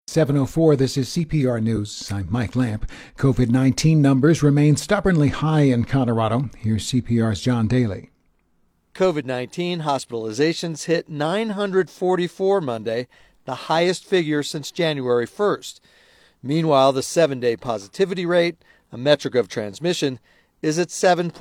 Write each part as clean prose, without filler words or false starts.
7:04, this is CPR News. I'm Mike Lamp. COVID-19 numbers remain stubbornly high in Colorado. Here's CPR's John Daly. COVID-19 hospitalizations hit 944 Monday, the highest figure since January 1st. Meanwhile, the 7-day positivity rate, a metric of transmission, is at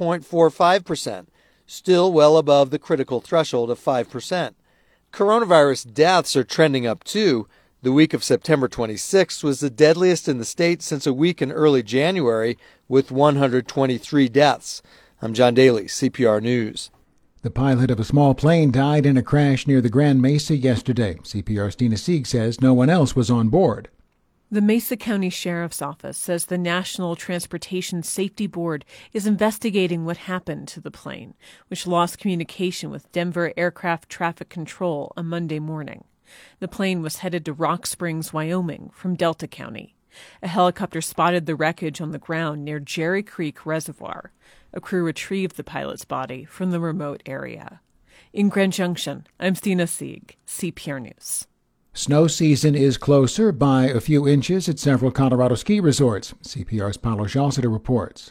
7.45%, still well above the critical threshold of 5%. Coronavirus deaths are trending up too. The week of September 26th was the deadliest in the state since a week in early January, with 123 deaths. I'm John Daly, CPR News. The pilot of a small plane died in a crash near the Grand Mesa yesterday. CPR's Dina Sieg says no one else was on board. The Mesa County Sheriff's Office says the National Transportation Safety Board is investigating what happened to the plane, which lost communication with Denver Aircraft Traffic Control on Monday morning. The plane was headed to Rock Springs, Wyoming, from Delta County. A helicopter spotted the wreckage on the ground near Jerry Creek Reservoir. A crew retrieved the pilot's body from the remote area. In Grand Junction, I'm Dina Sieg, CPR News. Snow season is closer by a few inches at several Colorado ski resorts. CPR's Paulo Jalcida reports.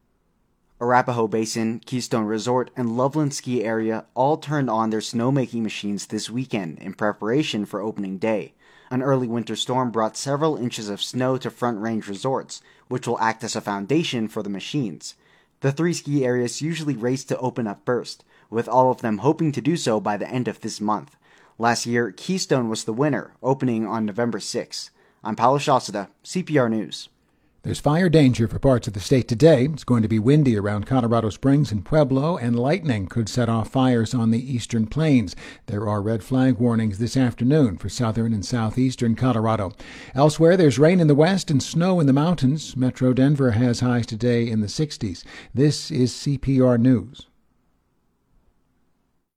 Arapahoe Basin, Keystone Resort, and Loveland Ski Area all turned on their snowmaking machines this weekend in preparation for opening day. An early winter storm brought several inches of snow to Front Range resorts, which will act as a foundation for the machines. The three ski areas usually race to open up first, with all of them hoping to do so by the end of this month. Last year, Keystone was the winner, opening on November 6. I'm Paulo Jalcida, CPR News. There's fire danger for parts of the state today. It's going to be windy around Colorado Springs and Pueblo, and lightning could set off fires on the eastern plains. There are red flag warnings this afternoon for southern and southeastern Colorado. Elsewhere, there's rain in the west and snow in the mountains. Metro Denver has highs today in the 60s. This is CPR News.